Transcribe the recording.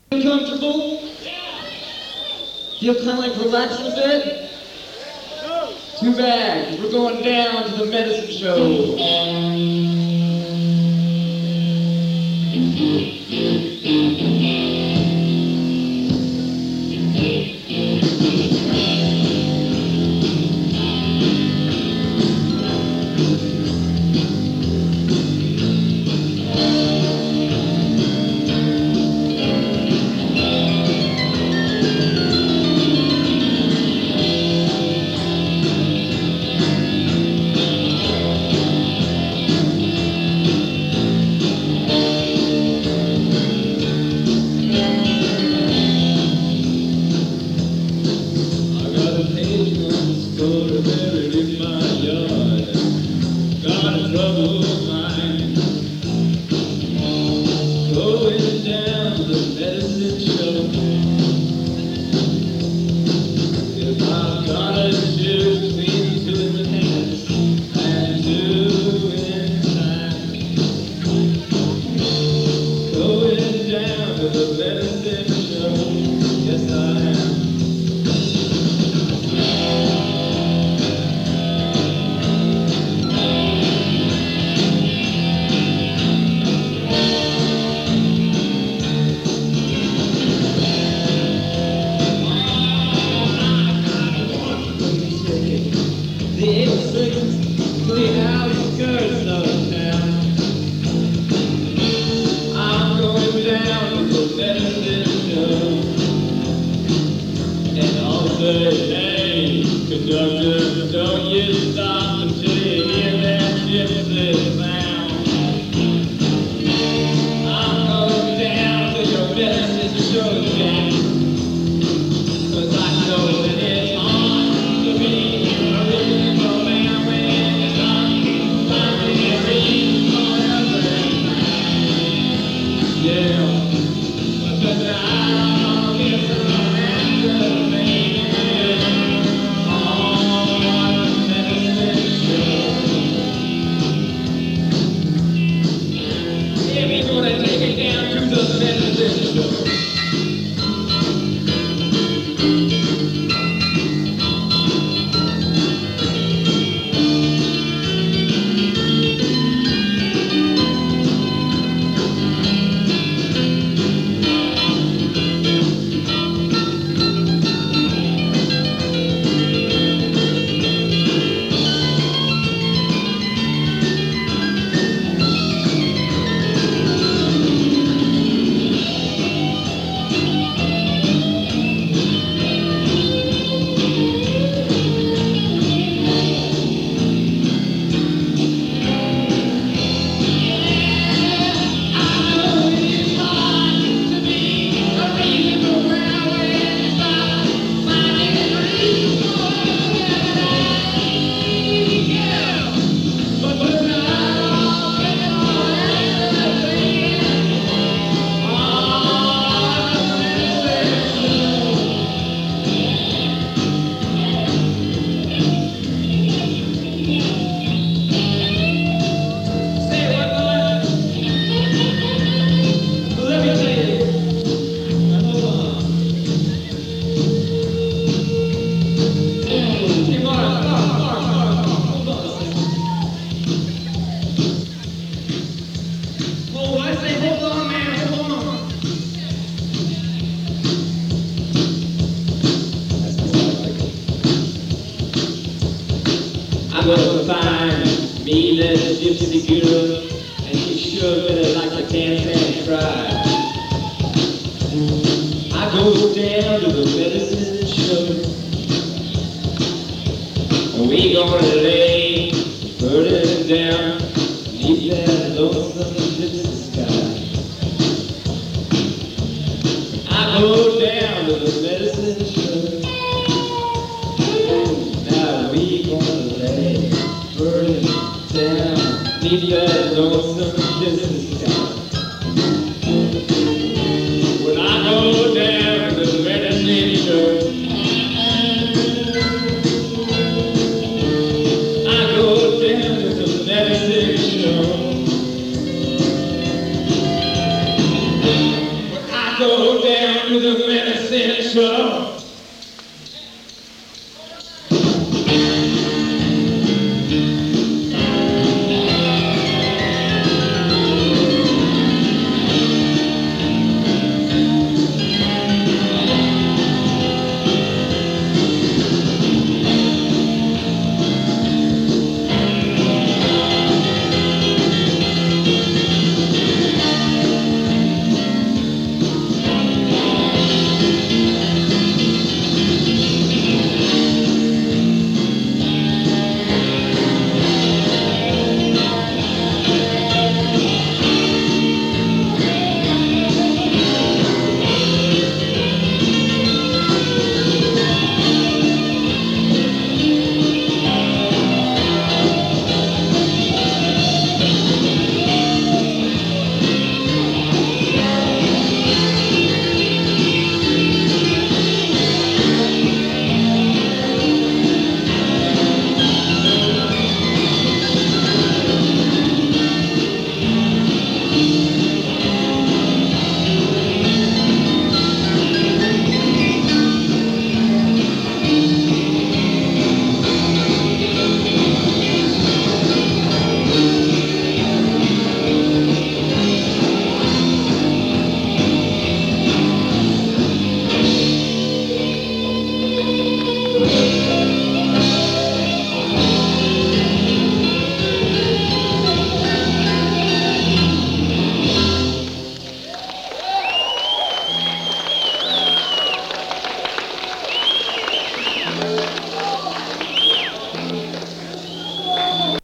Comfortable? Feel kind of like relaxing a bit? Too bad, 'cause we're going down to the medicine show. Hey, conductor, don't you stop until you hear that gypsy sound. I'm going down to your medicine show, Jack, 'cause I know that it's on to be a reasonable man when it's on finding a reason for everything. Yeah, but tonight I'll get some answers, baby. I'm gonna find me little gypsy girl, and she sure better like to dance and cry. I go down to the medicine show, and we gonna lay burden down beneath that lonesome gypsy sky. I go down to the medicine show. Now we gonna lay burden down beneath that lonesome gypsy sky. When I go down to the medicine show, I go down to the medicine show. When I go down down to the medicine show.